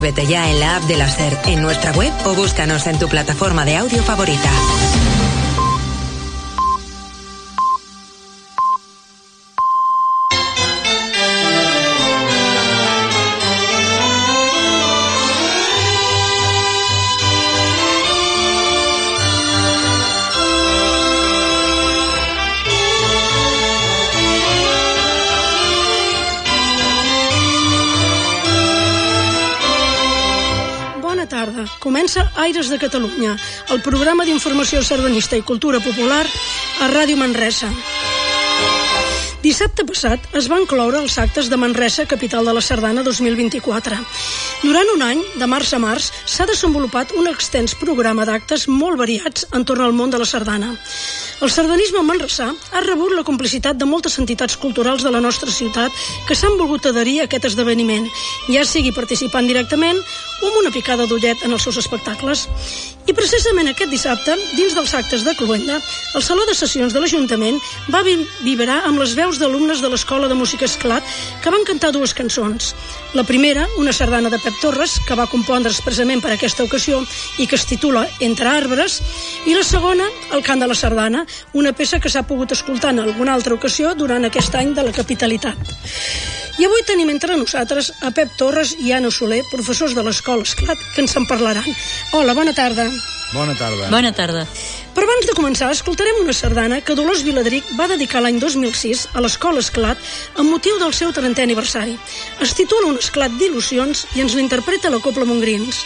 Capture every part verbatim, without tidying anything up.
Vete ya en la app de la SER, en nuestra web o búscanos en tu plataforma de audio favorita. Comença Aires de Catalunya, el programa d'informació sardanista i cultura popular a Ràdio Manresa. Dissabte passat es van cloure els actes de Manresa, capital de la Sardana dos mil vint-i-quatre. Durant un any, de març a març, s'ha desenvolupat un extens programa d'actes molt variats entorn al món de la sardana. El sardanisme manresà ha rebut la complicitat de moltes entitats culturals de la nostra ciutat que s'han volgut adherir a aquest esdeveniment, ja sigui participant directament o amb una picada d'ullet en els seus espectacles. I precisament aquest dissabte, dins dels actes de Cluenda, el Saló de Sessions de l'Ajuntament va vibrar amb les veus d'alumnes de l'Escola de Música Esclat que van cantar dues cançons. La primera, una sardana de Pep Torres, que va compondre expressament per aquesta ocasió i que es titula Entre arbres, i la segona, El cant de la sardana, una peça que s'ha pogut escoltar en alguna altra ocasió durant aquest any de la capitalitat. I avui tenim entre nosaltres a Pep Torres i Anna Soler, professors de l'Escola Esclat, que ens en parlaran. Hola, bona tarda. Bona tarda. Bona tarda. Però abans de començar, escoltarem una sardana que Dolors Viladric va dedicar l'any dos mil sis a l'Escola Esclat amb motiu del seu trentè aniversari. Es titula Un esclat d'il·lusions i ens l'interpreta la Cobla Montgrins.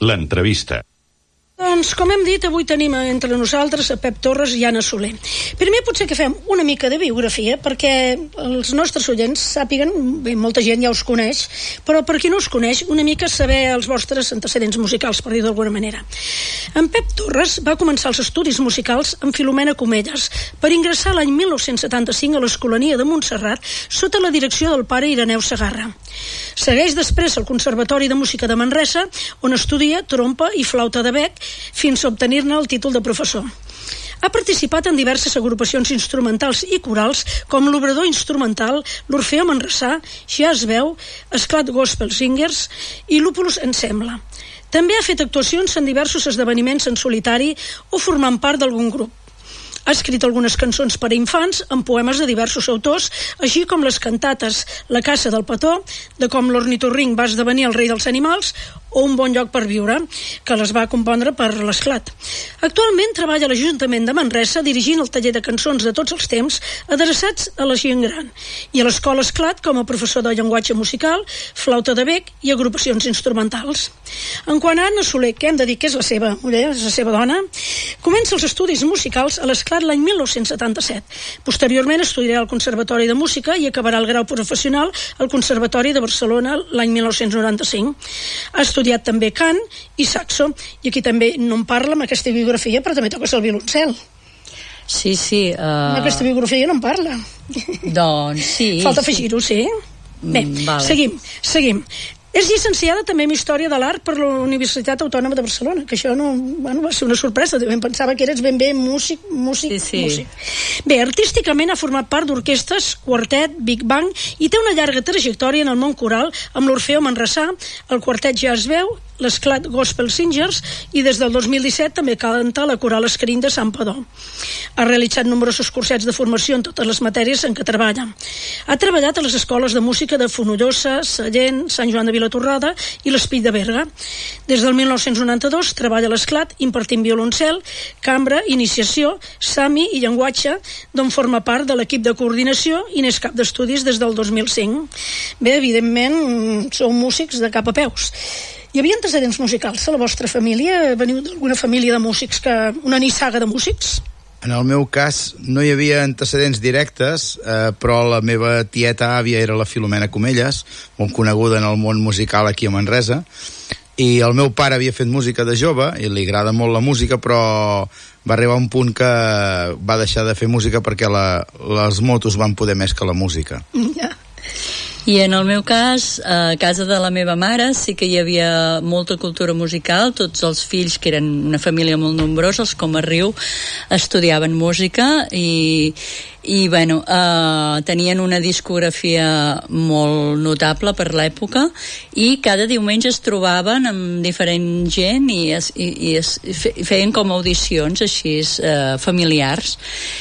L'entrevista. Doncs, com hem dit, avui tenim entre nosaltres a Pep Torres i Anna Soler. Primer potser que fem una mica de biografia perquè els nostres oients sàpiguen, bé, molta gent ja us coneix, però per qui no us coneix, una mica saber els vostres antecedents musicals, per dir d'alguna manera. En Pep Torres va començar els estudis musicals amb Filomena Comelles per ingressar l'any mil nou-cents setanta-cinc a l'Escolania de Montserrat sota la direcció del pare Ireneu Segarra. Segueix després al Conservatori de Música de Manresa, on estudia trompa i flauta de bec, fins a obtenir-ne el títol de professor. Ha participat en diverses agrupacions instrumentals i corals com l'Obrador Instrumental, l'Orfeó Manresà, Jazz Veu, Esclat Gospel Singers i l'Úpulus Ensemble. També ha fet actuacions en diversos esdeveniments en solitari o formant part d'algun grup. Ha escrit algunes cançons per a infants amb poemes de diversos autors, així com les cantates La caça del petó, de com l'ornitorrinc va esdevenir el rei dels animals, o Un bon lloc per viure, que les va compondre per l'Esclat. Actualment treballa a l'Ajuntament de Manresa dirigint el taller de cançons de tots els temps adreçats a la gent gran i a l'Escola Esclat com a professor de llenguatge musical, flauta de bec i agrupacions instrumentals. En quant a Anna Soler, que hem de dir que és la seva muller, és la seva dona, comença els estudis musicals a l'Esclat l'any mil nou-cents setanta-set. Posteriorment estudiarà al Conservatori de Música i acabarà el grau professional al Conservatori de Barcelona l'any mil nou-cents noranta-cinc. Ha estudiat també cant i saxo, i aquí també no en parla amb aquesta biografia, però també toques el violoncel. Sí, sí. Uh... Amb aquesta biografia no en parla. Doncs sí. Falta afegir-ho, sí. Bé, mm, vale. seguim, seguim. És llicenciada també en Història de l'Art per la Universitat Autònoma de Barcelona, que això no, bueno, va ser una sorpresa, em pensava que eres ben bé músic, músic, sí, sí. músic. Bé, artísticament ha format part d'orquestres, quartet, Big Bang, i té una llarga trajectòria en el món coral amb l'Orfeó Manresà, el quartet Jazz Veu, l'Esclat Gospel Singers, i des del dos mil disset també canta la Coral Escarín de Sant Padó. Ha realitzat nombrosos cursets de formació en totes les matèries en què treballa. Ha treballat a les escoles de música de Fonollosa, Sallent, Sant Joan de Vilatorrada i l'Espill de Berga. Des del mil nou-cents noranta-dos treballa a l'Esclat impartint violoncel, cambra, iniciació, sami i llenguatge, d'on forma part de l'equip de coordinació i n'és cap d'estudis des del dos mil cinc. Bé, evidentment, sou músics de cap a peus. Hi havia antecedents musicals a la vostra família? Veniu d'alguna família de músics, que una nissaga de músics? En el meu cas no hi havia antecedents directes, eh, però la meva tieta àvia era la Filomena Comelles, molt coneguda en el món musical aquí a Manresa, i el meu pare havia fet música de jove i li agrada molt la música, però va arribar un punt que va deixar de fer música perquè la, les motos van poder més que la música. Ja. I en el meu cas, a casa de la meva mare sí que hi havia molta cultura musical, tots els fills, que eren una família molt nombrosa, els com a Riu, estudiaven música i, i bueno, eh, tenien una discografia molt notable per l'època i cada diumenge es trobaven amb diferent gent i, es, i, i es feien com audicions així eh, familiars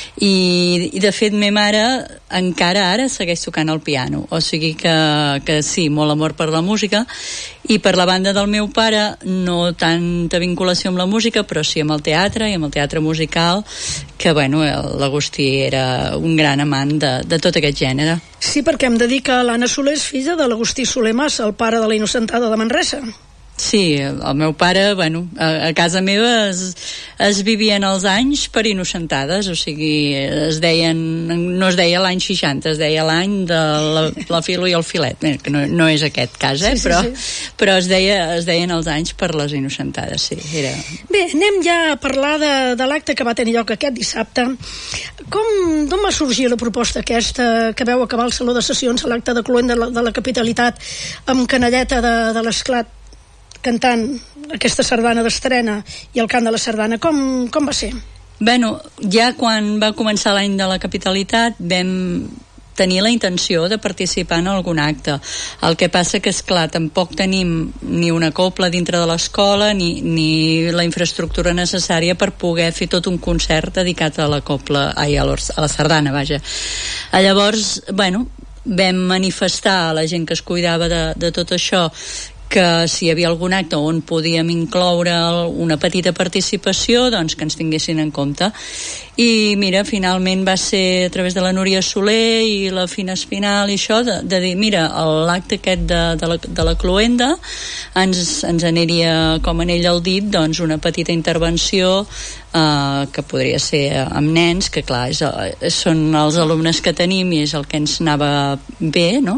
i, i de fet ma mare encara ara segueix tocant el piano, o sigui que, que sí, molt amor per la música. I per la banda del meu pare no tanta vinculació amb la música, però sí amb el teatre i amb el teatre musical, que bueno, l'Agustí era un gran amant de, de tot aquest gènere. Sí, perquè hem de dir que l'Anna Soler és filla de l'Agustí Soler Massa, el pare de la Innocentada de Manresa. Sí, el meu pare, bueno, a, a casa meva es, es vivien els anys per innocentades, o sigui, es deien, no es deia l'any seixanta, es deia l'any de la, la filo i el filet, bé, que no, no és aquest cas, eh, sí, sí, però, sí. però es, deia, es deien els anys per les innocentades, sí. Era... Bé, anem ja a parlar de, de l'acte que va tenir lloc aquest dissabte. Com, d'on va sorgir la proposta aquesta que veu acabar el Saló de Sessions a l'acte de cloent de la, de la Capitalitat amb canalleta de, de l'Esclat cantant aquesta sardana d'estrena i el cant de la sardana? Com, com va ser? Bueno, ja quan va començar l'any de la Capitalitat vam tenir la intenció de participar en algun acte. El que passa que, esclar, tampoc tenim ni una cobla dintre de l'escola ni, ni la infraestructura necessària per poder fer tot un concert dedicat a la cobla, ai, a la sardana, vaja. Llavors, bueno, vam manifestar a la gent que es cuidava de, de tot això que si hi havia algun acte on podíem incloure una petita participació, doncs que ens tinguessin en compte. I mira, finalment va ser a través de la Núria Soler i la Fina Espinal i això, de, de dir, mira, l'acte aquest de, de, la, de la Cluenda ens, ens aniria com anell al dit, doncs una petita intervenció Uh, que podria ser amb nens, que clar, és, són els alumnes que tenim i és el que ens anava bé, no?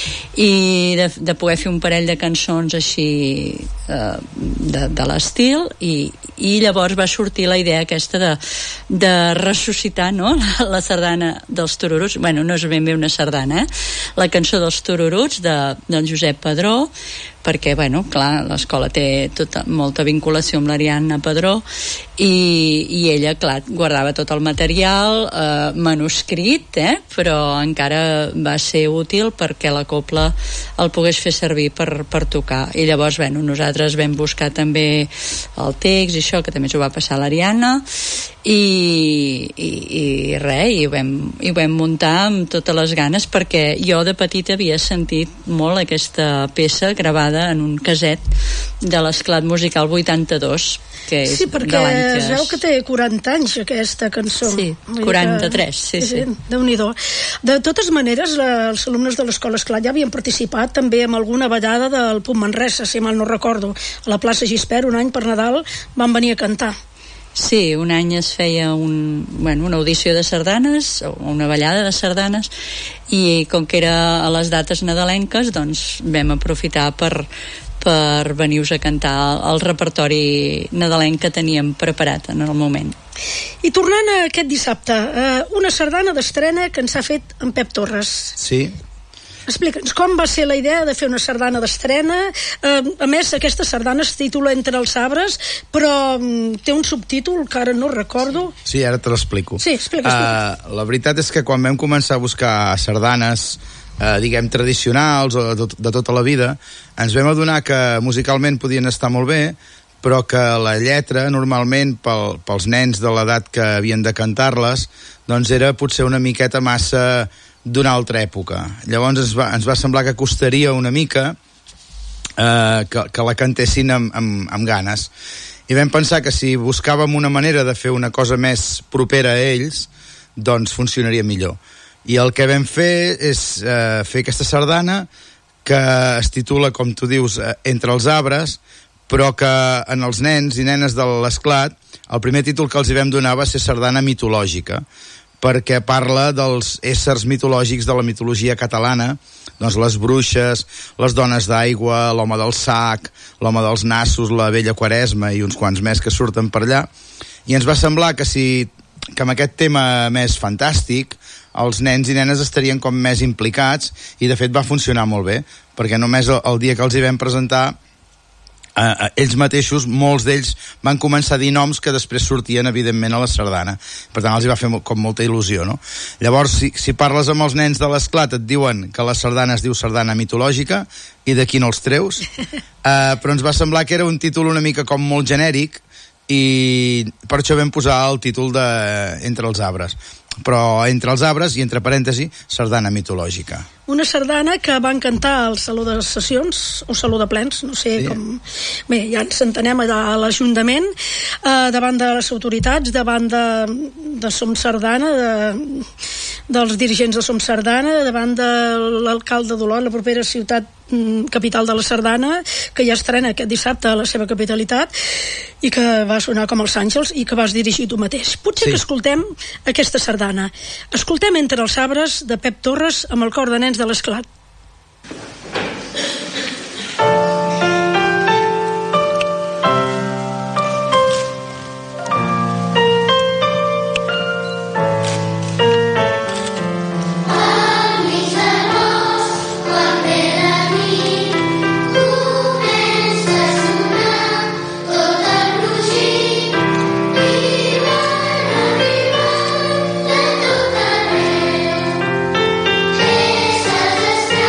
I de, de poder fer un parell de cançons així uh, de, de l'estil i, i llavors va sortir la idea aquesta de, de ressuscitar, no?, la, la sardana dels Tururuts. Bueno, no és ben bé una sardana, eh? La cançó dels Tururuts de, del Josep Padró, perquè, bueno, clar, l'escola té tota, molta vinculació amb l'Ariadna Padró i, i ella, clar, guardava tot el material eh, manuscrit, eh, però encara va ser útil perquè la copla el pogués fer servir per, per tocar. I llavors, bueno, nosaltres vam buscar també el text i això, que també s'ho va passar a l'Ariadna, i, i, i res, i ho, vam, i ho vam muntar amb totes les ganes, perquè jo de petita havia sentit molt aquesta peça gravada en un caset de l'Esclat Musical vuitanta-dos, que és sí, perquè es veu que té quaranta anys aquesta cançó. Sí, quaranta-tres, sí, sí. sí. Déu-n'hi-do. De totes maneres, els alumnes de l'Escola Esclat ja havien participat també en alguna ballada del Punt Manresa, si mal no recordo. A la plaça Gispert, un any per Nadal, van venir a cantar. Sí, un any es feia un, bueno, una audició de sardanes, o una ballada de sardanes, i com que era a les dates nadalenques, doncs vam aprofitar per, per venir-vos a cantar el repertori nadalenc que teníem preparat en el moment. I tornant a aquest dissabte, eh, una sardana d'estrena que ens ha fet en Pep Torres. Sí. Explica'ns, com va ser la idea de fer una sardana d'estrena? Eh, a més, aquesta sardana es titula Entre els arbres, però mm, té un subtítol que ara no recordo. Sí, ara te l'explico. Sí, explica, explica. Uh, la veritat és que quan vam començar a buscar sardanes, uh, diguem, tradicionals o de, de tota la vida, ens vam adonar que musicalment podien estar molt bé, però que la lletra, normalment, pel, pels nens de l'edat que havien de cantar-les, doncs era potser una miqueta massa d'una altra època. Llavors ens va, ens va semblar que costaria una mica eh, que, que la cantessin amb, amb, amb ganes. I vam pensar que si buscàvem una manera de fer una cosa més propera a ells, doncs funcionaria millor. I el que vam fer és eh, fer aquesta sardana que es titula, com tu dius, eh, Entre els arbres, però que en els nens i nenes de l'Esclat el primer títol que els hi vam donar va ser sardana mitològica, perquè parla dels éssers mitològics de la mitologia catalana, doncs les bruixes, les dones d'aigua, l'home del sac, l'home dels nassos, la vella Quaresma i uns quants més que surten per allà. I ens va semblar que si que amb aquest tema més fantàstic els nens i nenes estarien com més implicats, i de fet va funcionar molt bé, perquè només el, el dia que els hi vam presentar Uh, ells mateixos, molts d'ells van començar a dir noms que després sortien evidentment a la sardana, per tant els hi va fer mo- com molta il·lusió, no? Llavors si, si parles amb els nens de l'Esclat et diuen que la sardana es diu sardana mitològica i d'aquí no els treus, uh, però ens va semblar que era un títol una mica com molt genèric i per això vam posar el títol de Entre els arbres, però entre els arbres i entre parèntesi sardana mitològica. Una sardana que van cantar al Saló de Sessions o Saló de Plens, no sé sí. com... Bé, ja ens entenem allà a l'Ajuntament, eh, davant de les autoritats, davant de, de Som Sardana, de, dels dirigents de Som Sardana, davant de l'alcalde d'Olot, la propera ciutat capital de la sardana, que ja estrena aquest dissabte a la seva capitalitat i que va sonar com els àngels i que vas dirigir tu mateix. Potser sí. que escoltem aquesta sardana. Escoltem Entre els arbres de Pep Torres amb el cor de nens de l'Esclat. Estrelles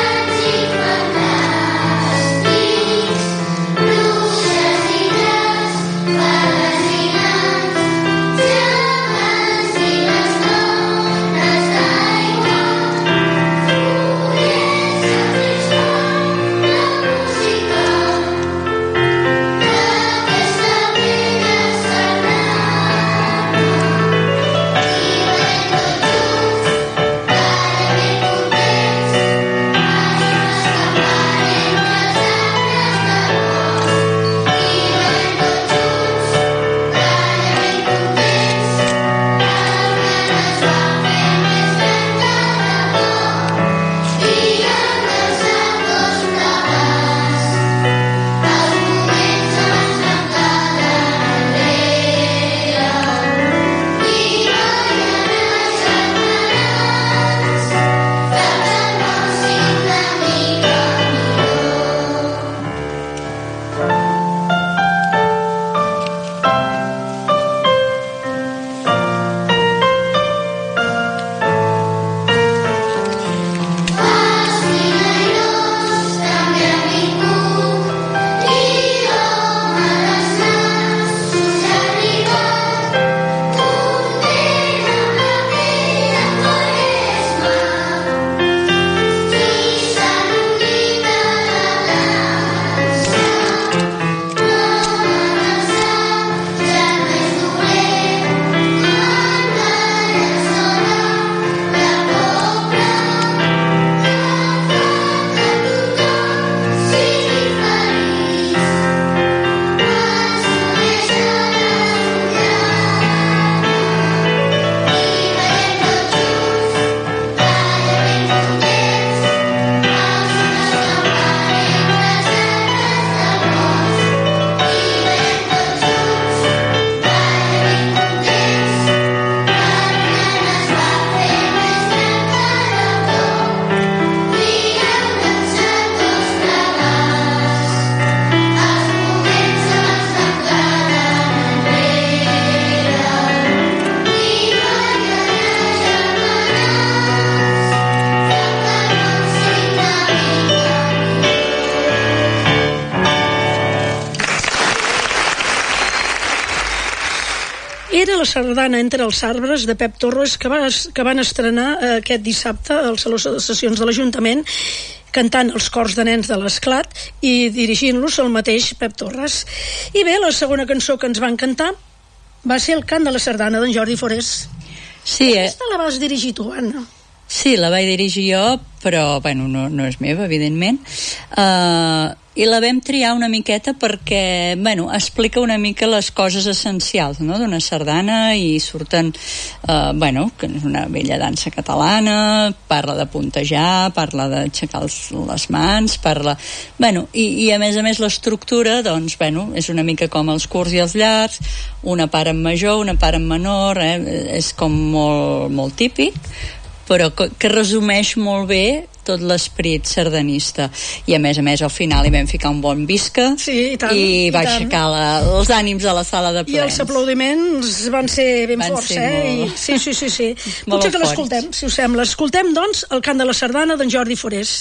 la sardana Entre els arbres de Pep Torres, que, va, que van estrenar eh, aquest dissabte al Saló de Sessions de l'Ajuntament, cantant els cors de nens de l'Esclat i dirigint-los el mateix Pep Torres. I bé, la segona cançó que ens van cantar va ser el cant de la sardana d'en Jordi Forés. Sí, eh? Aquesta la vas dirigir tu, Anna? Sí, la vaig dirigir jo, però bueno, no, no és meva, evidentment. Uh, I la vam triar una miqueta perquè, bueno, explica una mica les coses essencials, no?, d'una sardana, i surten, uh, bueno, que és una vella dansa catalana, parla de puntejar, parla d'aixecar les mans, parla... Bueno, i, i a més a més l'estructura, doncs, bueno, és una mica com els curts i els llargs, una part en major, una part en menor, eh? És com molt, molt típic, però que, que resumeix molt bé tot l'esperit sardanista. I a més a més al final hi vam ficar un bon visca, sí, i, tant, i va i aixecar la, els ànims a la sala de plens. I els aplaudiments van ser ben van forts, ser eh? molt... I, sí, sí, sí, sí. Potser que l'escoltem, si us sembla. Escoltem, doncs, el cant de la sardana d'en Jordi Forés.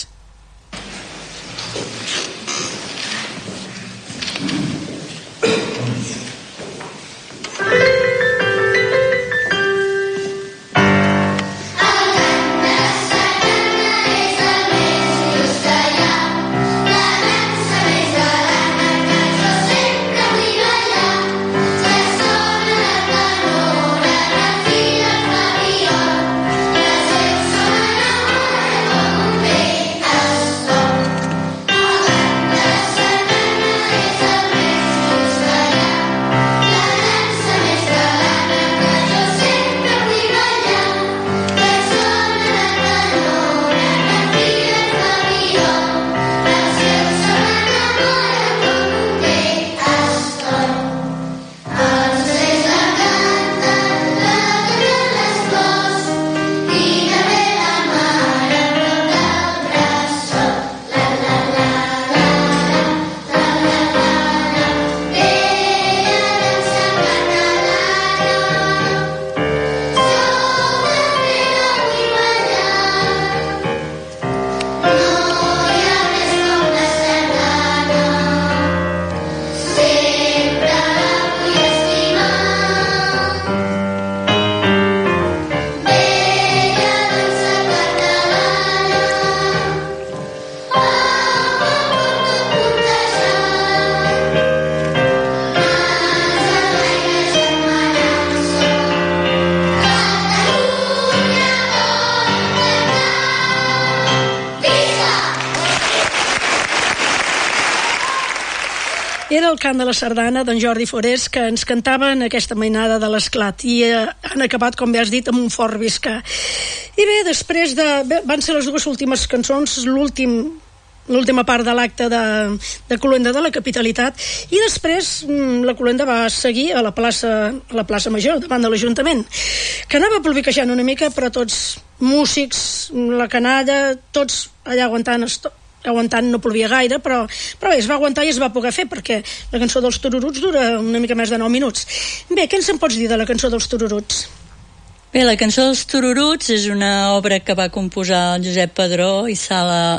Era el cant de la sardana d'en Jordi Forés, que ens cantava en aquesta mainada de l'Esclat, i eh, han acabat, com bé has dit, amb un fort visca. I bé, després de... Bé, van ser les dues últimes cançons, l'últim l'última part de l'acte de, de Cluenda de la Capitalitat, i després la Cluenda va seguir a la plaça, a la plaça Major, davant de l'Ajuntament, que anava ploviquejant una mica, però tots músics, la canalla, tots allà aguantant esto, aguantant, no plovia gaire, però, però bé, es va aguantar i es va poder fer, perquè la cançó dels Tururuts dura una mica més de nou minuts. Bé, què ens en pots dir de la cançó dels Tururuts? Bé, la cançó dels Tururuts és una obra que va composar el Josep Padró i Sala,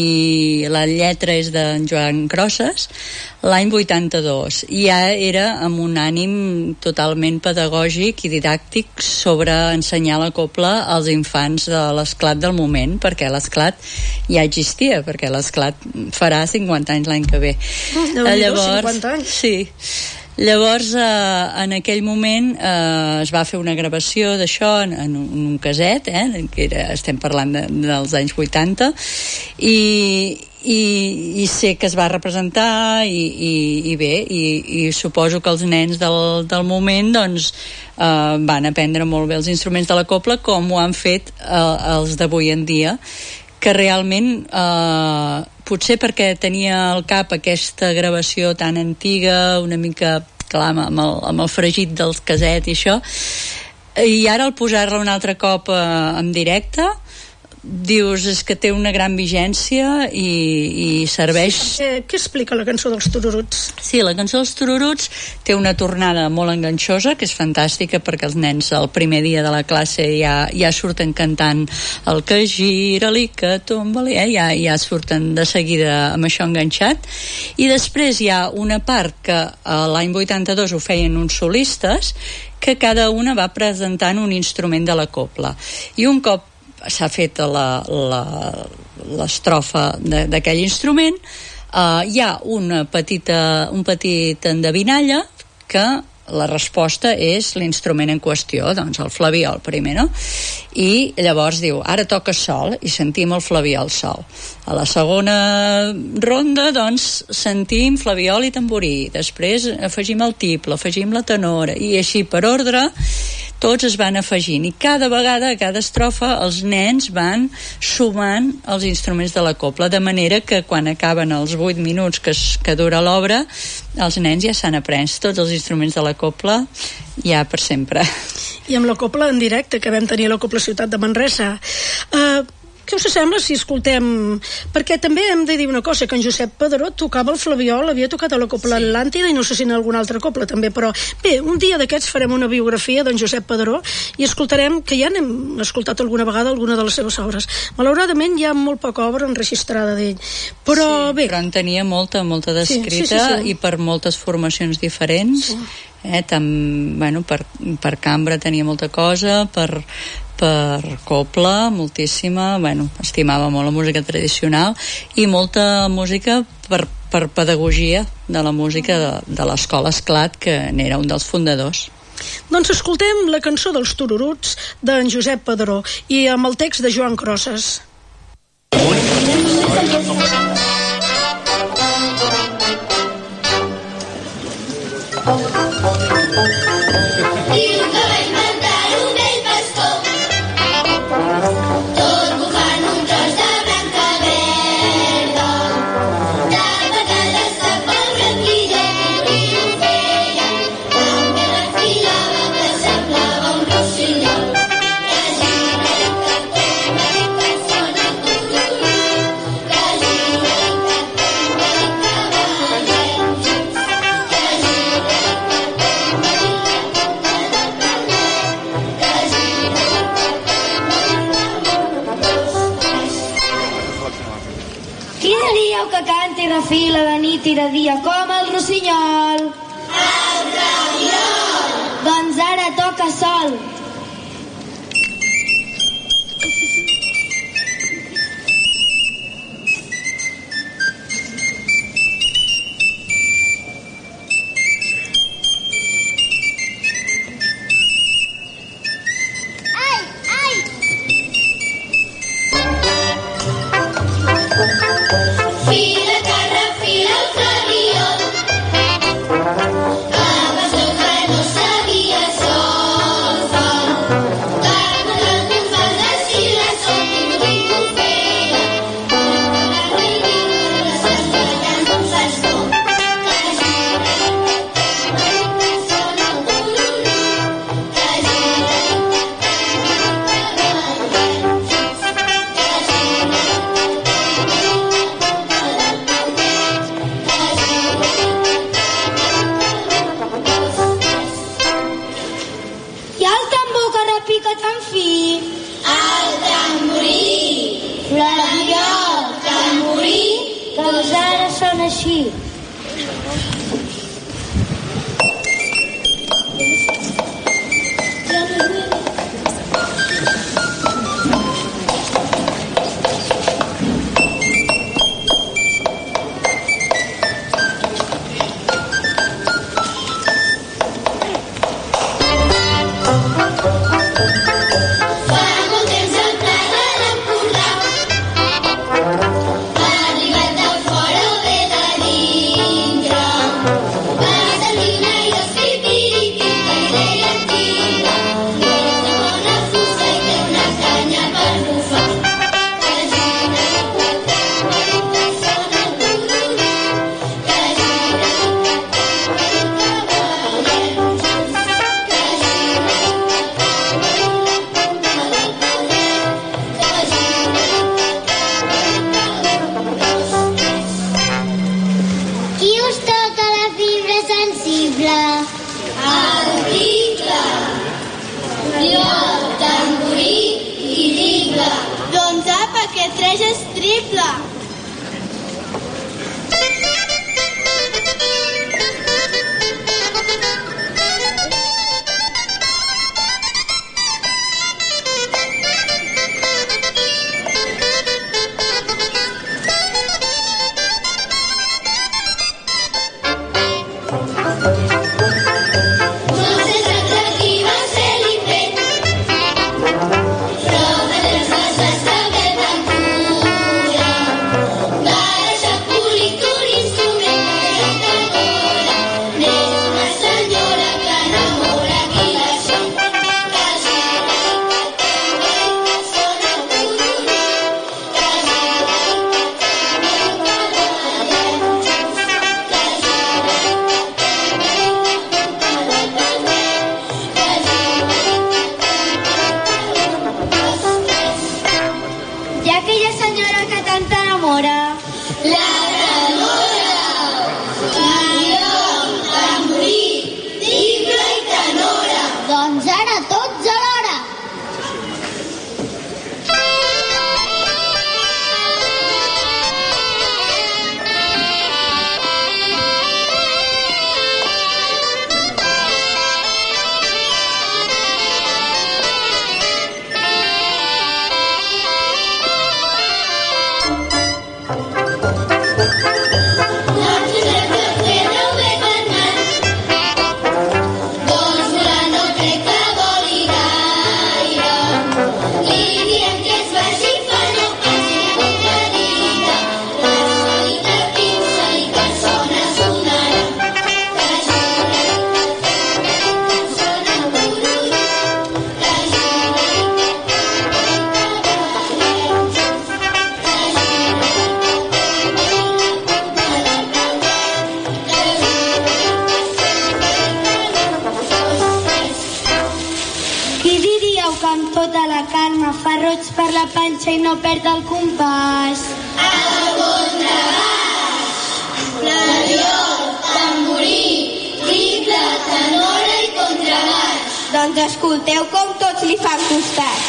i la lletra és d'en Joan Crosses l'any vuitanta-dos, i ja era amb un ànim totalment pedagògic i didàctic sobre ensenyar la copla als infants de l'Esclat del moment, perquè l'Esclat ja existia, perquè l'Esclat farà cinquanta anys l'any que ve. Mm, Llavors, cinquanta anys. Sí. Llavors, eh, en aquell moment eh, es va fer una gravació d'això en, en, un, en un caset, eh, que era, estem parlant de, dels anys vuitanta, i, i, i sé que es va representar, i, i, i bé, i, i suposo que els nens del, del moment doncs, eh, van aprendre molt bé els instruments de la copla, com ho han fet eh, els d'avui en dia, que realment eh, potser perquè tenia al cap aquesta gravació tan antiga, una mica clar, amb el, amb el fregit del caset i això, i ara al posar-la un altre cop eh, en directe, dius és que té una gran vigència i, i serveix... Sí, eh, què explica la cançó dels Tururuts? Sí, la cançó dels Tururuts té una tornada molt enganxosa, que és fantàstica perquè els nens el primer dia de la classe ja, ja surten cantant el que gira-li, que tomba-li, eh? ja, ja surten de seguida amb això enganxat. I després hi ha una part que eh, l'any vuitanta-dos ho feien uns solistes, que cada una va presentant un instrument de la cobla. I un cop s'ha fet la, la, l'estrofa d'aquell instrument, eh, hi ha una petita, un petit endevinalla que la resposta és l'instrument en qüestió, doncs el flabiol primer, no? I llavors diu, ara toca sol, i sentim el flabiol sol. A la segona ronda, doncs, sentim flabiol i tamborí, després afegim el tiple, afegim la tenora, i així per ordre tots es van afegint, i cada vegada, a cada estrofa, els nens van sumant els instruments de la cobla, de manera que quan acaben els vuit minuts que, es, que dura l'obra, els nens ja s'han après tots els instruments de la cobla ja per sempre. I amb la cobla en directe, que vam tenir a la Cobla Ciutat de Manresa. Uh, què us sembla si escoltem... Perquè també hem de dir una cosa, que en Josep Padró tocava el flabiol, havia tocat a la Cobla Atlàntida i no sé si en alguna altra cobla també, però bé, un dia d'aquests farem una biografia d'en Josep Padró i escoltarem, que ja n'hem escoltat alguna vegada alguna de les seves obres. Malauradament hi ha molt poca obra enregistrada d'ell, però sí, bé... però en tenia molta, molta descrita, sí, sí, sí, sí. I per moltes formacions diferents, sí. eh, tam, bueno, per, per cambra tenia molta cosa, per... per cobla, moltíssima, bueno, estimava molt la música tradicional i molta música per, per pedagogia de la música de, de l'Escola Esclat, que n'era un dels fundadors. Doncs escoltem la cançó dels Tururuts d'en Josep Padró i amb el text de Joan Crosses. Fila de nit i de dia com el rossinyol. El raviol! Doncs ara toca sol. tota la Carme fa roig per la panxa i no perd el compàs. El contrabaix, flabiol, tamborí, tible, tenora i contrabaix. Doncs escolteu com tots li fan costat.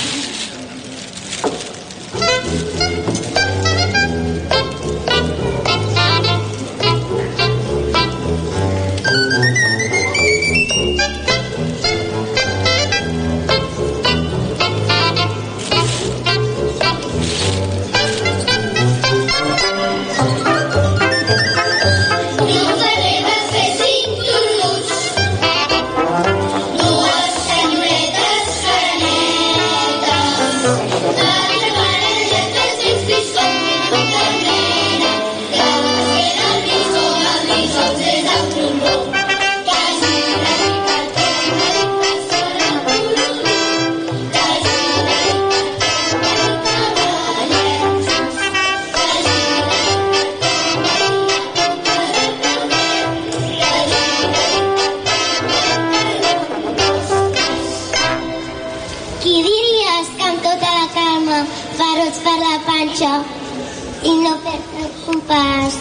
I no perd el compàs.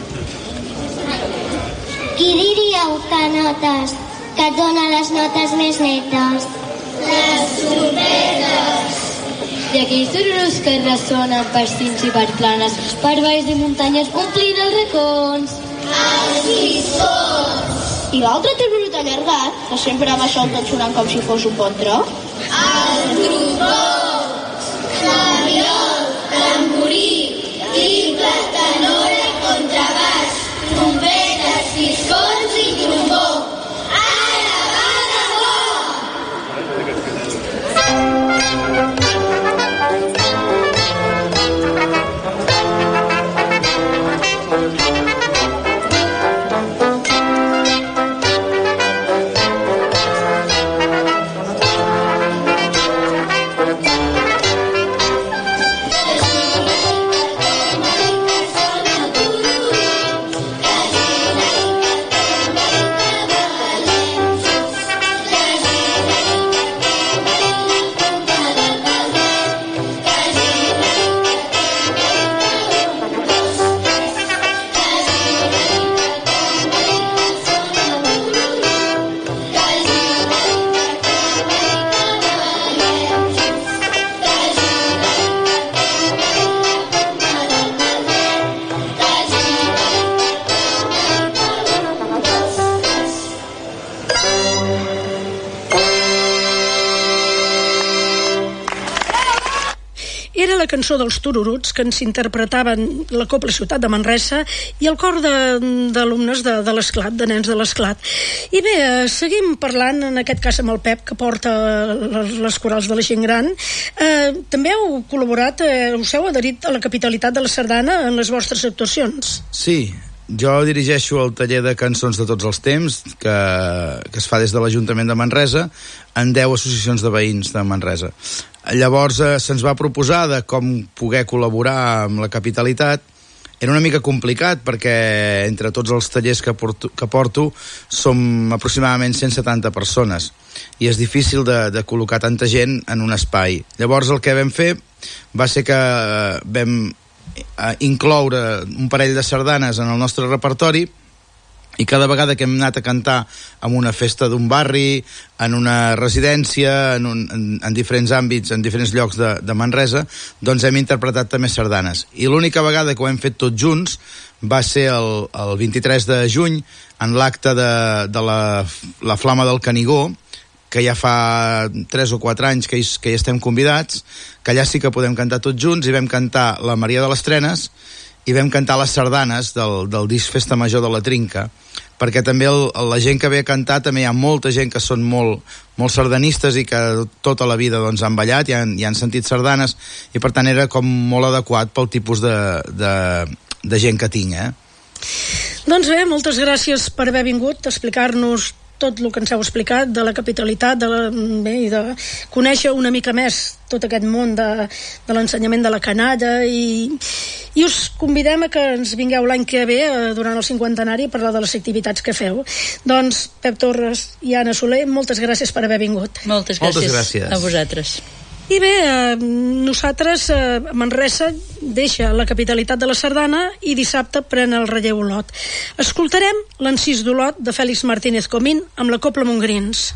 Qui diríeu que notes, que et dona les notes més netes? Les trompetes. I aquells tururus que ressonen per cims i per planes, per valls i muntanyes, omplint els racons. Els guissons. I l'altre tururut allargat, que sempre amb això el tot sonant com si fos un bon tro? El trombó, flabiol, tamborí, tible, tenora i contrabaix, trompetes, guissons i trombó. Ara va de bo! La cançó dels Tururuts, que ens interpretaven la Cobla Ciutat de Manresa i el cor d'alumnes de, de, de l'Esclat, de nens de l'Esclat. I bé, eh, seguim parlant, en aquest cas amb el Pep, que porta les, les corals de la gent gran. Eh, també heu col·laborat, eh, us heu adherit a la capitalitat de la sardana en les vostres actuacions. Sí, jo dirigeixo el taller de cançons de tots els temps, que, que es fa des de l'Ajuntament de Manresa, en deu associacions de veïns de Manresa. Llavors eh, se'ns va proposar de com poder col·laborar amb la capitalitat. Era una mica complicat perquè entre tots els tallers que porto, que porto som aproximadament cent setanta persones i és difícil de, de col·locar tanta gent en un espai. Llavors el que vam fer va ser que eh, vam eh, incloure un parell de sardanes en el nostre repertori i cada vegada que hem anat a cantar en una festa d'un barri, en una residència, en, un, en, en diferents àmbits, en diferents llocs de, de Manresa, doncs hem interpretat també sardanes. I l'única vegada que ho hem fet tots junts va ser el, el vint-i-tres de juny, en l'acte de, de la, la Flama del Canigó, que ja fa tres o quatre anys que hi, que hi estem convidats, que allà sí que podem cantar tots junts, i vam cantar la Maria de les Trenes, i vam cantar les sardanes del, del disc Festa Major de la Trinca, perquè també el, la gent que ve a cantar, també hi ha molta gent que són molt, molt sardanistes i que tota la vida doncs, han ballat i han, i han sentit sardanes, i per tant era com molt adequat pel tipus de, de, de gent que tinc, eh? Doncs bé, moltes gràcies per haver vingut a explicar-nos tot el que ens heu explicat de la capitalitat, de la, bé, i de conèixer una mica més tot aquest món de, de l'ensenyament de la canalla, i, i us convidem a que ens vingueu l'any que ve, eh, durant el cinquantenari, a parlar de les activitats que feu. Doncs, Pep Torres i Anna Soler, moltes gràcies per haver vingut. Moltes gràcies, moltes gràcies. a vosaltres. I bé, eh, nosaltres, eh, Manresa deixa la capitalitat de la sardana i dissabte pren el relleu Olot. Escoltarem l'encís d'Olot de Fèlix Martínez Comín amb la Copla Montgrins.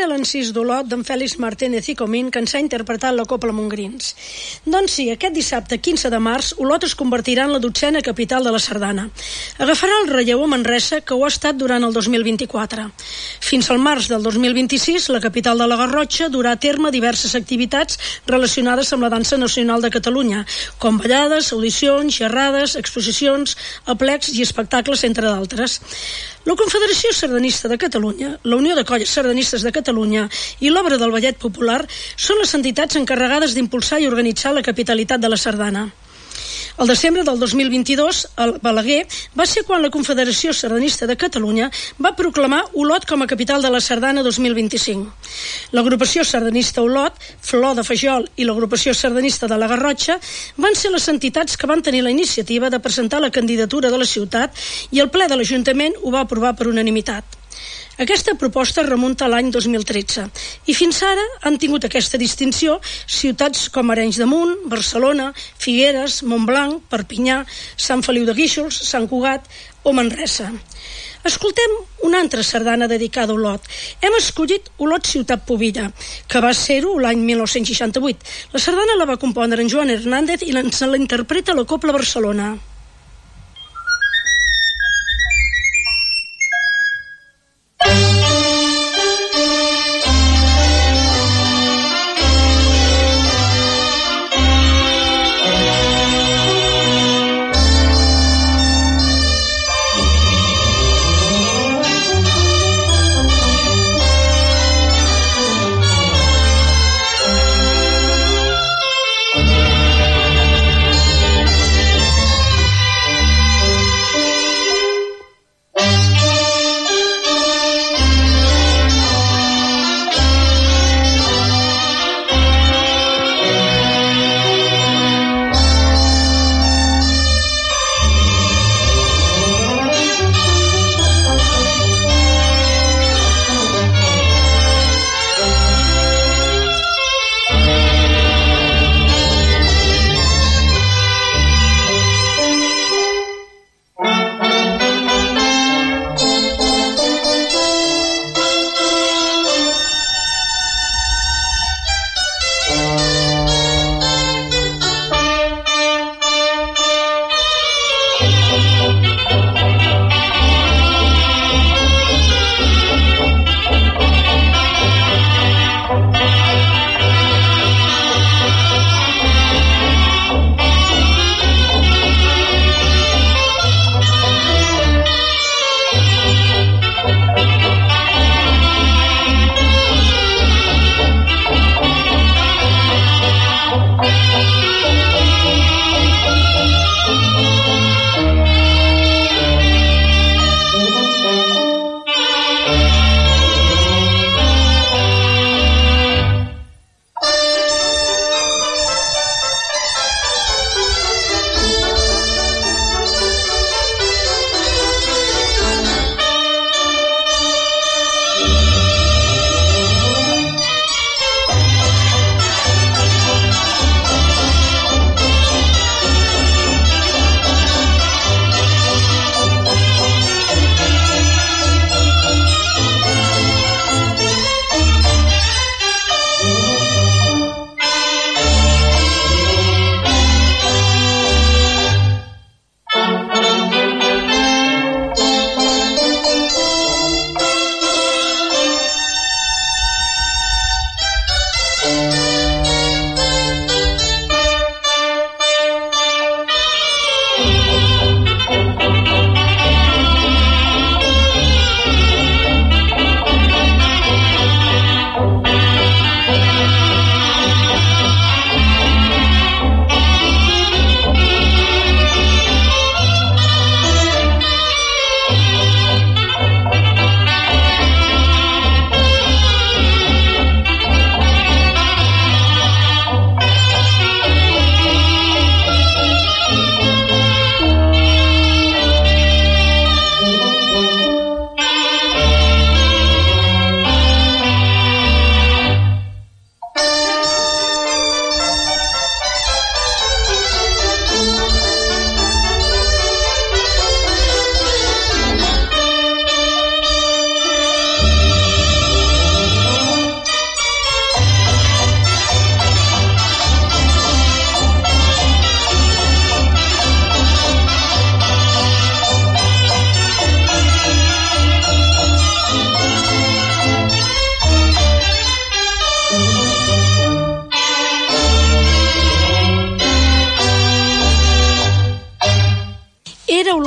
era l'encís d'Olot d'en Fèlix Martínez i Comín, que ens ha interpretat la Copla Montgrins. Doncs sí, aquest dissabte quinze de març, Olot es convertirà en la dotzena capital de la sardana. Agafarà el relleu a Manresa, que ho ha estat durant el dos mil vint-i-quatre. Fins al març del dos mil vint-i-sis, la capital de la Garrotxa durà a terme diverses activitats relacionades amb la dansa nacional de Catalunya, com ballades, audicions, xerrades, exposicions, aplecs i espectacles, entre d'altres. La Confederació Sardanista de Catalunya, la Unió de Colles Sardanistes de Catalunya i l'Obra del Ballet Popular són les entitats encarregades d'impulsar i organitzar la capitalitat de la sardana. El desembre del dos mil vint-i-dos, a Balaguer, va ser quan la Confederació Sardanista de Catalunya va proclamar Olot com a capital de la sardana dos mil vint-i-cinc. L'agrupació sardanista Olot, Flor de Fajol i l'agrupació sardanista de la Garrotxa van ser les entitats que van tenir la iniciativa de presentar la candidatura de la ciutat i el ple de l'Ajuntament ho va aprovar per unanimitat. Aquesta proposta remunta a l'any dos mil tretze i fins ara han tingut aquesta distinció ciutats com Arenys de Munt, Barcelona, Figueres, Montblanc, Perpinyà, Sant Feliu de Guíxols, Sant Cugat o Manresa. Escoltem una altra sardana dedicada a Olot. Hem escollit Olot Ciutat Pobilla, que va ser-ho l'any mil nou-cents seixanta-vuit. La sardana la va compondre en Joan Hernández i ens la interpreta la Copla Barcelona.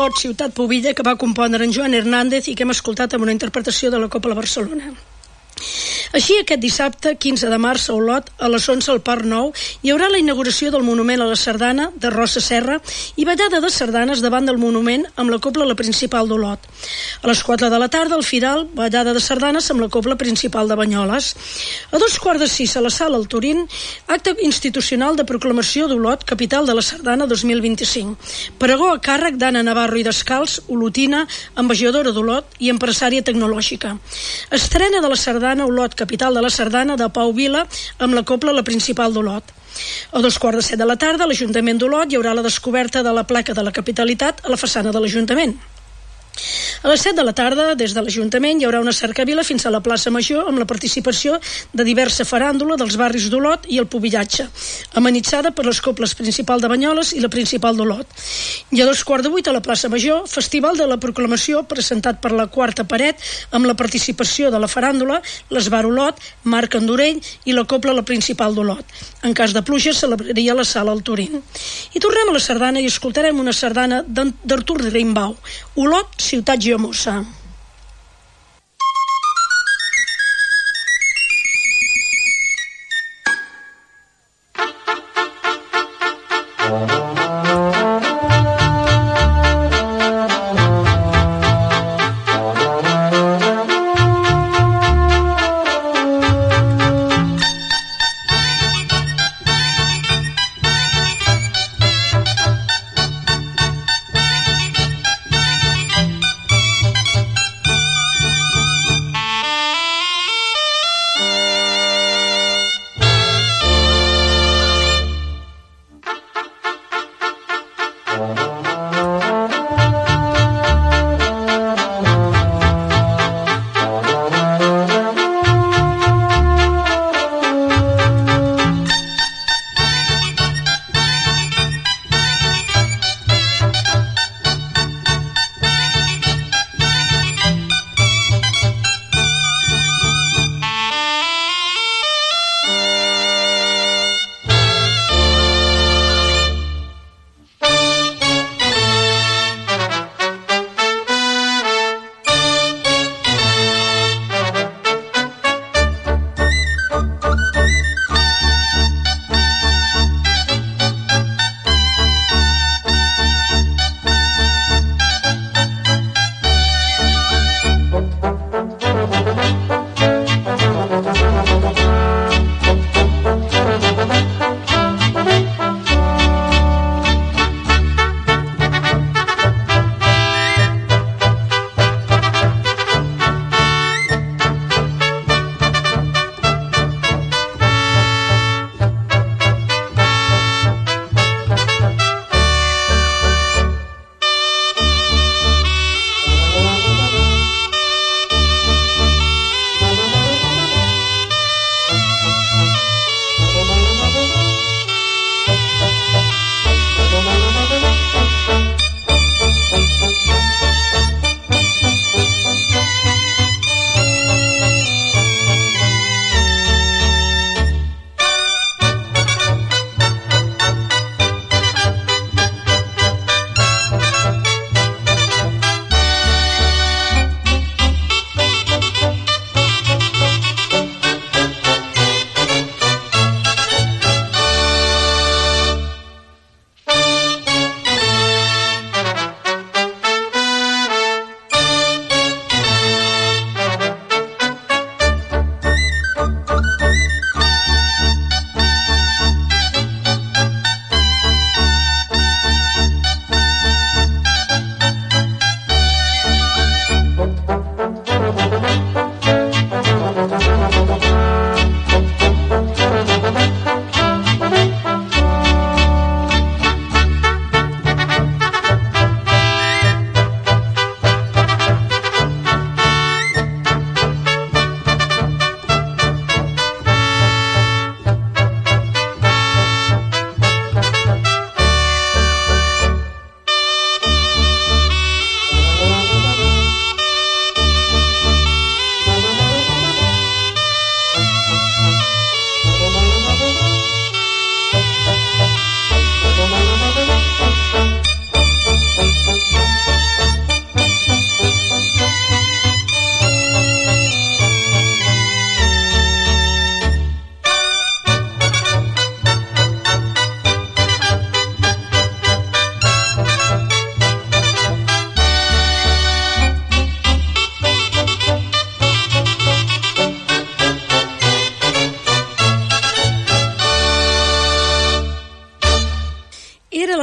Olot, Ciutat Pubilla, que va compondre en Joan Hernández i que hem escoltat amb una interpretació de la Copla Barcelona. Així, aquest dissabte, quinze de març, a Olot, a les onze al Parc Nou, hi haurà la inauguració del Monument a la Sardana de Rosa Serra i ballada de sardanes davant del monument amb la Copla La Principal d'Olot. A les quatre de la tarda, al Firal, ballada de sardanes amb la Copla Principal de Banyoles. A dos quarts de sis, a la Sala El Turín, acte institucional de proclamació d'Olot, capital de la Sardana dos mil vint-i-cinc. Pregó a càrrec d'Anna Navarro i Descals, olotina, ambaixadora d'Olot i empresària tecnològica. Estrena de la Sardana Olot, capital de la Sardana, de Pau Vila, amb la Copla La Principal d'Olot. A dos quarts de set de la tarda, a l'Ajuntament d'Olot hi haurà la descoberta de la placa de la capitalitat a la façana de l'Ajuntament. A les set de la tarda, des de l'Ajuntament, hi haurà una cercavila fins a la plaça Major amb la participació de diversa faràndula dels barris d'Olot i el Pubillatge, amenitzada per les Coples Principal de Banyoles i la Principal d'Olot. I a dos quarts de vuit a la plaça Major, Festival de la Proclamació presentat per la Quarta Paret amb la participació de la faràndula, l'Esbar Olot, Marc Andorell i la Copla La Principal d'Olot. En cas de pluja, celebraria la Sala El Turín. I tornem a la sardana i escoltarem una sardana d'Artur Rimbaud, Olot, ciutat geomossa.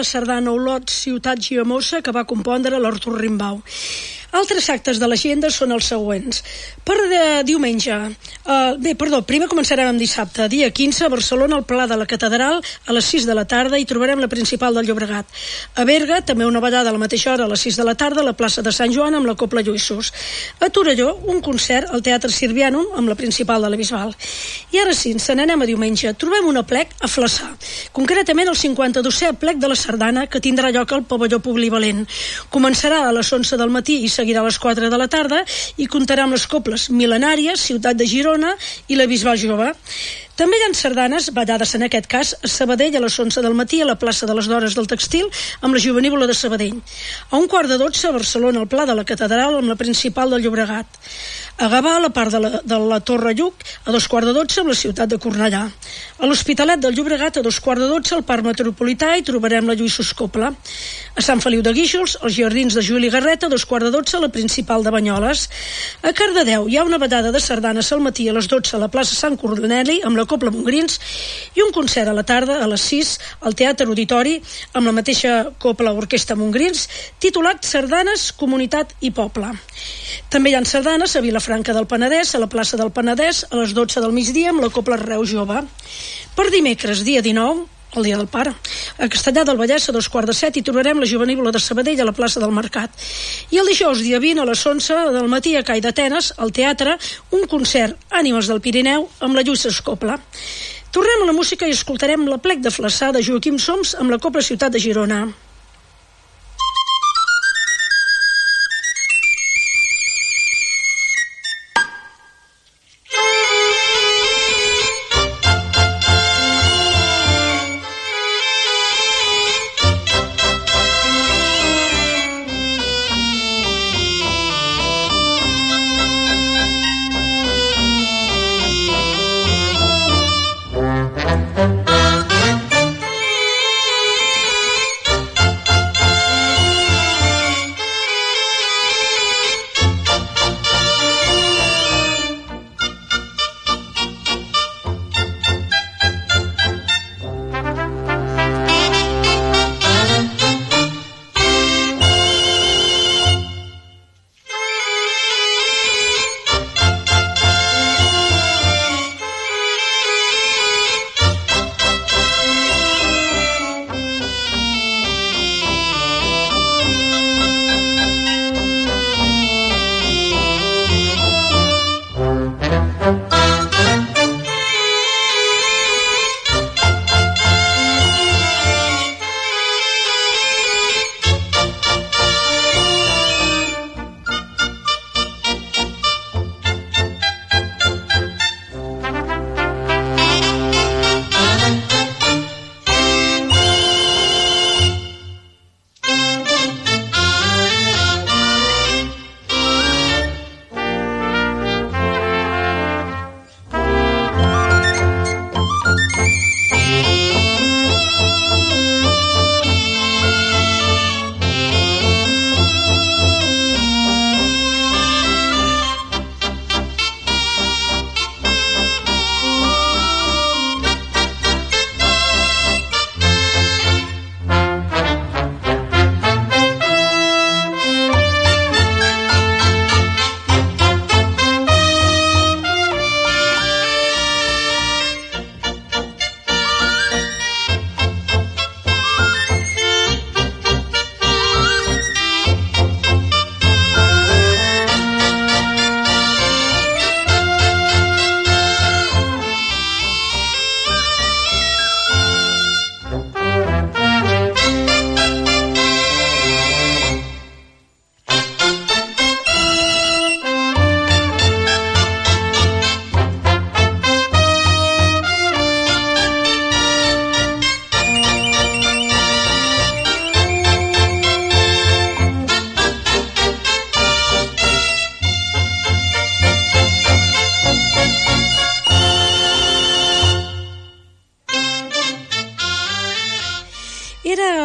la sardana Olot, ciutat Giamosa, que va compondre l'Artur Rimbaud. Altres actes de l'agenda són els següents. Per de, diumenge, uh, bé, perdó, primer començarem amb dissabte, dia quinze, a Barcelona, al Pla de la Catedral, a les sis de la tarda, i trobarem la principal del Llobregat. A Berga, també una ballada a la mateixa hora, a les sis de la tarda, a la plaça de Sant Joan, amb la Copla Lluïssos. A Torelló, un concert al Teatre Sirvianum, amb la principal de la Bisbal. I ara sí, ens n'anem a diumenge. Trobem un aplec a Flaçà, concretament el cinquanta-dosè aplec de la Sardana, que tindrà lloc al pavelló polivalent. Començarà a les onze del matí i seguirà a les quatre de la tarda i comptarà amb les coples Mil·lenàries, Ciutat de Girona i la Bisbal Jove. També hi ha sardanes, ballades en aquest cas, a Sabadell a les onze del matí a la plaça de les Dores del Textil amb la Jovenívola de Sabadell. A un quart de dotze a Barcelona al Pla de la Catedral amb la principal del Llobregat. A Gavà a la part de la, de la Torre Lluc a dos quarts de dotze amb la ciutat de Cornellà. A l'Hospitalet del Llobregat a dos quarts de dotze al Parc Metropolità hi trobarem la Lluïssos Copla. A Sant Feliu de Guíxols, als Jardins de Juli Garreta, a dos quarts de dotze a la principal de Banyoles. A Cardedeu hi ha una ballada de sardanes al matí a les dotze a la plaça Sant Corneli amb la Copla Montgrins i un concert a la tarda a les sis al Teatre Auditori amb la mateixa Copla Orquestra Montgrins titulat Sardanes, Comunitat i Poble. També hi ha sardanes a Vilafranca del Penedès, a la plaça del Penedès a les dotze del migdia amb la Copla Reus Jove. Per dimecres, dia dinou, el dia del pare. A Castellar del Vallès a dos quarts de set hi trobarem la Jovenívola de Sabadell a la plaça del Mercat. I el dijous, dia vint, a les onze del matí a Call d'Atenes, al teatre, un concert Ànimes del Pirineu amb la Lluïssos Copla. Tornem a la música i escoltarem l'Aplec de Flaçà de Joaquim Soms amb la Copla Ciutat de Girona.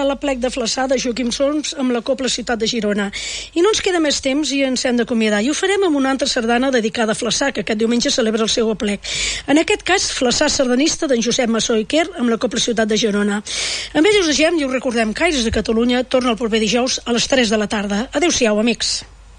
l'aplec de Flaçà de Joaquim Sons amb la Cobla Ciutat de Girona. I no ens queda més temps i ens hem d'acomiadar. I ho farem amb una altra sardana dedicada a Flaçà, que aquest diumenge celebra el seu aplec. En aquest cas, Flaçà sardanista d'en Josep Massó i Quer amb la Cobla Ciutat de Girona. Amb ell us deixem i us recordem que Aires de Catalunya torna el proper dijous a les tres de la tarda. Adéu-siau, amics.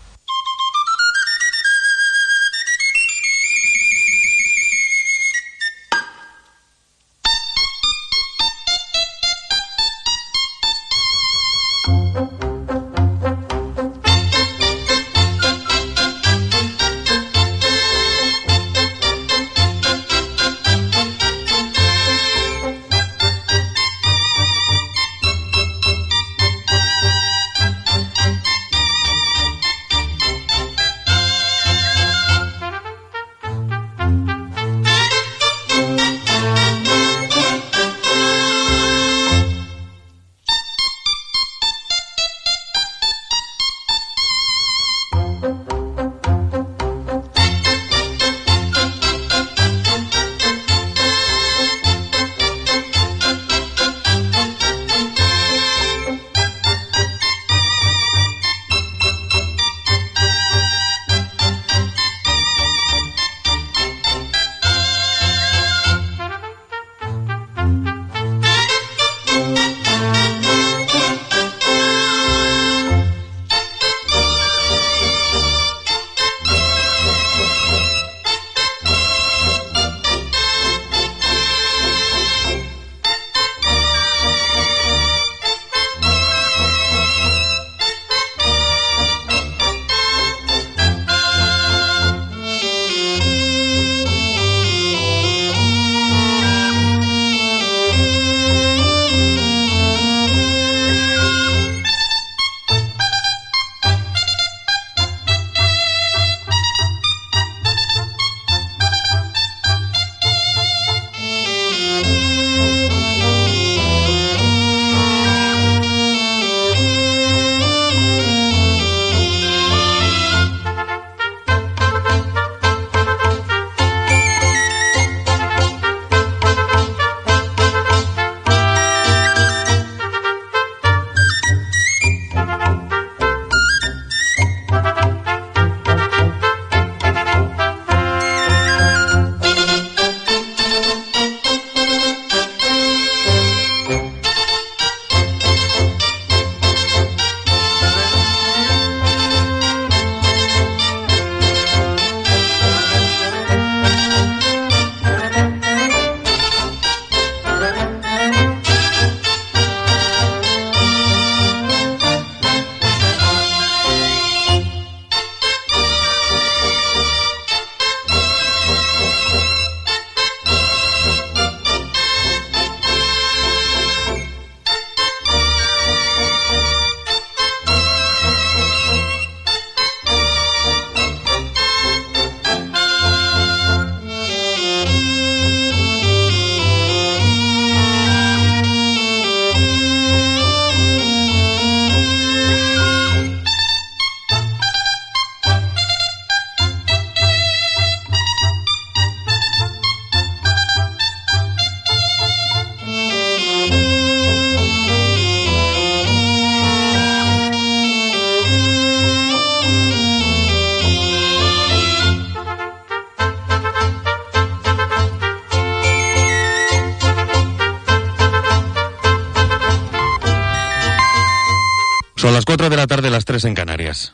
Son las cuatro de la tarde, las tres en Canarias.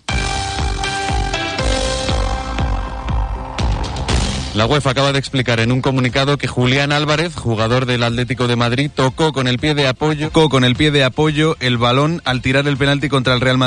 La UEFA acaba de explicar en un comunicado que Julián Álvarez, jugador del Atlético de Madrid, tocó con el pie de apoyo, tocó con el pie de apoyo el balón al tirar el penalti contra el Real Madrid.